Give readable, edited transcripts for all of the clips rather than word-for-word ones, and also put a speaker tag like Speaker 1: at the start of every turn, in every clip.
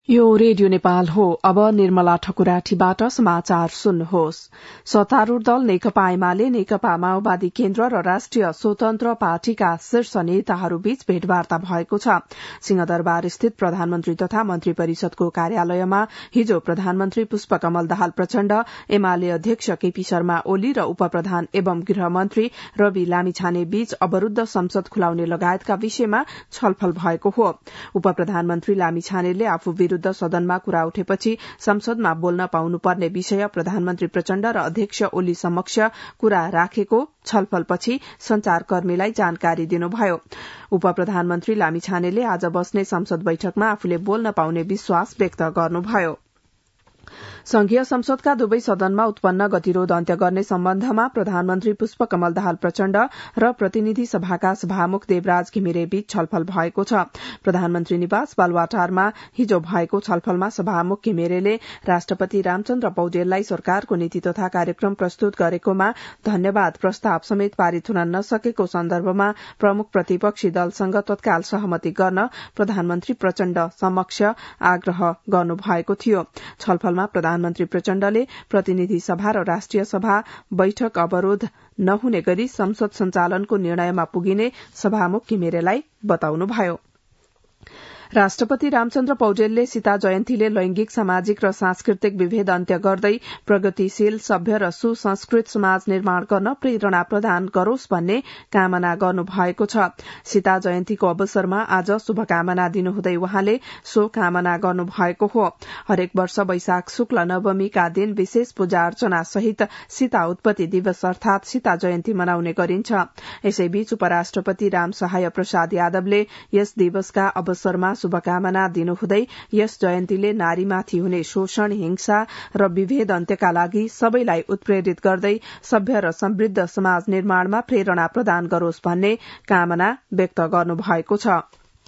Speaker 1: यो रेडियो नेपाल हो। अब निर्मला ठकुराठीबाट समाचार सुन्नुहोस्। सत्तारूढ़ दल नेकपा एमाले नेकपा माओवादी केन्द्र र राष्ट्रिय स्वतन्त्र पार्टीका शीर्ष नेताहरूबीच भेटवार्ता भएको छ। सिंहदरबार स्थित प्रधानमन्त्री तथा मन्त्री परिषदको कार्यालयमा हिजो प्रधानमन्त्री पुष्पकमल दाहाल प्रचण्ड, एमाले अध्यक्ष केपी शर्मा ओली र उपप्रधान एवं गृहमन्त्री रवि लामिछाने बीच अवरूद्ध संसद खुलाउने लगायतका विषयमा छलफल भएको हो। उपप्रधानमन्त्री लामिछानेले आफू विरूद्ध सदनमा कुरा उठेपछि संसदमा बोल्न पाउनुपर्ने विषय प्रधानमन्त्री प्रचण्ड र अध्यक्ष ओली समक्ष कुरा राखेको छलफलपछि संचारकर्मीलाई जानकारी दिनुभयो। उपप्रधानमन्त्री लामिछानेले आज बस्ने संसद बैठकमा आफूले बोल्न पाउने विश्वास व्यक्त गर्नुभयो। संघीय संसदका दुवै सदनमा उत्पन्न गतिरोध अन्त्य गर्ने सम्बन्धमा प्रधानमन्त्री पुष्पकमल दाहाल प्रचण्ड र प्रतिनिधि सभाका सभामुख देवराज घिमिरे बीच छलफल भएको छ। प्रधानमन्त्री निवास बालुवाटारमा हिजो भएको छलफलमा सभामुख घिमिरेले राष्ट्रपति रामचन्द्र पौडेललाई सरकारको नीति तथा कार्यक्रम प्रस्तुत गरेकोमा धन्यवाद प्रस्ताव समेत पारित हुन नसकेको सन्दर्भमा प्रमुख प्रतिपक्षी दलसँग तत्काल सहमति गर्न प्रधानमन्त्री प्रचण्ड समक्ष आग्रह गर्नुभएको थियो। छलफलमा प्रधानमन्त्री प्रचण्डले प्रतिनिधि सभा र राष्ट्रिय सभा बैठक अवरोध नहुने गरी संसद सञ्चालनको निर्णयमा पुगिने सभामुख घिमिरेलाई बताउनुभयो। राष्ट्रपति रामचन्द्र पौडेलले सीता जयन्तीले लैंगिक, सामाजिक र सांस्कृतिक विभेद अन्त्य गर्दै प्रगतिशील, सभ्य र सुसंस्कृत समाज निर्माण गर्न प्रेरणा प्रदान गरोस् भन्ने कामना गर्नुभएको छ। सीता जयन्तीको अवसरमा आज शुभकामना दिनुहुँदै उहाँले सो कामना गर्नुभएको हो। हरेक वर्ष वैशाख शुक्ल नवमीका दिन विशेष पूजा अर्चना सहित सीता उत्पत्ति दिवस अर्थात सीता जयन्ती मनाउने गरिन्छ। यसैबीच उपराष्ट्रपति रामसहाय प्रसाद यादवले यस दिवसका अवसरमा शुभकामना दिनुहुँदै यस जयन्तीले नारीमाथि हुने शोषण, हिंसा र विभेद अन्त्यका लागि सबैलाई उत्प्रेरित गर्दै सभ्य र समृद्ध समाज निर्माणमा प्रेरणा प्रदान गरोस् भन्ने कामना व्यक्त गर्नुभएको छ।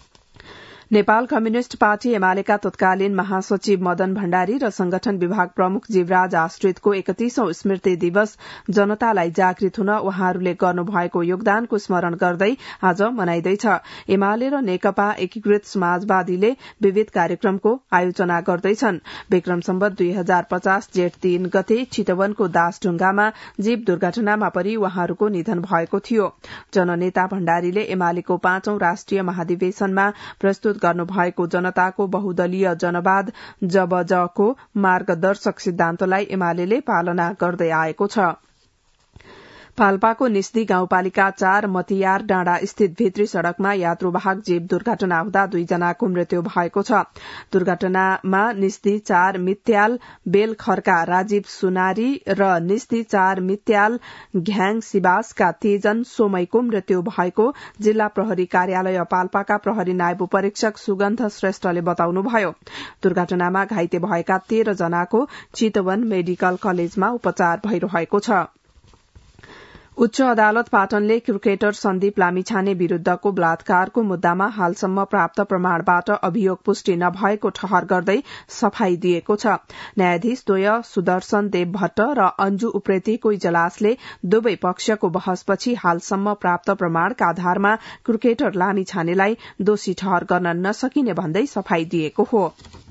Speaker 1: नेपाल कम्युनिष्ट पार्टी एमालेका तत्कालीन महासचिव मदन भण्डारी र संगठन विभाग प्रमुख जीवराज आश्रितको 31औं स्मृति दिवस जनतालाई जागृत हुन उहाँहरूले गर्नुभएको योगदानको स्मरण गर्दै आज मनाइँदैछ। एमाले र नेकपा एकीकृत समाजवादीले विविध कार्यक्रमको आयोजना गर्दैछन्। विक्रम सम्वत 2050 जेठ 3 गते चितवनको दासढुंगामा जीव दुर्घटनामा परि उहाँहरूको निधन भएको थियो। जननेता भण्डारीले एमालेको 5औं राष्ट्रिय महाधिवेशनमा प्रस्तुत गर्नुभएको जनताको बहुदलीय जनवाद जबजको मार्गदर्शक सिद्धान्तलाई एमालेले पालना गर्दै आएको छ। पाल्पाको निस्दी गाउँपालिका 4 मतियार डाँडा स्थित भित्री सड़कमा यात्रुवाहक जीव दुर्घटना हुँदा 2 जनाको मृत्यु भएको छ। दुर्घटनामा निस्दी 4 मित्याल बेलखरका राजीव सुनारी र निस्दी 4 मित्याल घ्याङ सिबासका तेजन सोमैको मृत्यु भएको जिल्ला प्रहरी कार्यालय पाल्पाका प्रहरी नायब उपरीक्षक सुगन्ध श्रेष्ठले बताउनुभयो। दुर्घटनामा घाइते भएका 13 जनाको चितवन मेडिकल कलेजमा उपचार भइरहेको छ। उच्च अदालत पाटनले क्रिकेटर सन्दीप लामिछाने विरूद्धको बलात्कारको मुद्दामा हालसम्म प्राप्त प्रमाणबाट अभियोग पुष्टि नभएको ठहर गर्दै सफाई दिएको छ। न्यायाधीश द्वय सुदर्शन देव भट्ट र अन्जु उप्रेतीको इजलासले दुवै पक्षको बहसपछि हालसम्म प्राप्त प्रमाणका आधारमा क्रिकेटर लामिछानेलाई दोषी ठहर गर्न नसकिने भन्दै सफाई दिएको हो।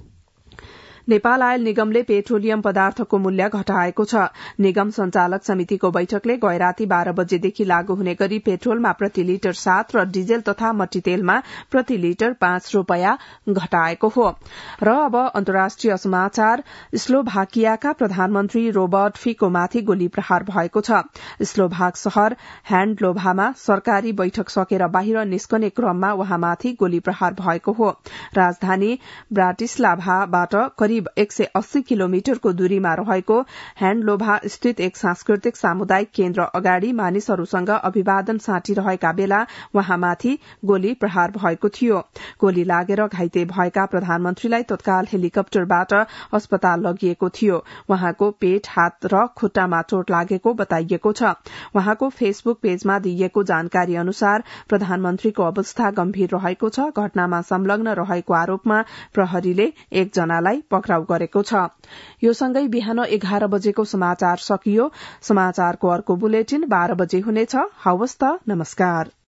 Speaker 1: नेपाल आयल निगमले पेट्रोलियम पदार्थको मूल्य घटाएको छ। निगम संचालक समितिको बैठकले गैराती 12 बजेदेखि लागू हुने गरी पेट्रोलमा प्रति लिटर 7 र डिजेल तथा मट्टीतेलमा प्रति लिटर 5 रूपैयाँ घटाएको हो। र अब अन्तर्राष्ट्रिय समाचार। स्लोभाकियाका प्रधानमन्त्री रोबर्ट फिकोमाथि गोली प्रहार भएको छ। स्लोभाक शहर ह्याण्डलोभामा सरकारी बैठक सकेर बाहिर निस्कने क्रममा उहाँमाथि गोली प्रहार भएको हो। राजधानी ब्राटिस्लाभाबाट करिब 180 किलोमिटरको दूरीमा रहेको ह्याण्डलोभा स्थित एक सांस्कृतिक सामुदायिक केन्द्र अगाडि मानिसहरूसँग अभिवादन साटिरहेका बेला उहाँमाथि गोली प्रहार भएको थियो। गोली लागेर घाइते भएका प्रधानमन्त्रीलाई तत्काल हेलिकप्टरबाट अस्पताल लगिएको थियो। उहाँको पेट, हात र खुट्टामा चोट लागेको बताइएको छ। उहाँको फेसबुक पेजमा दिइएको जानकारी अनुसार प्रधानमन्त्रीको अवस्था गम्भीर रहेको छ। घटनामा संलग्न रहेको आरोपमा प्रहरीले 1 जनालाई पक्राउ गरेको छ। यो सँगै बिहान 11 बजेको समाचार सकियो। समाचारको अर्को बुलेटिन 12 बजे हुनेछ। हवस् त, नमस्कार।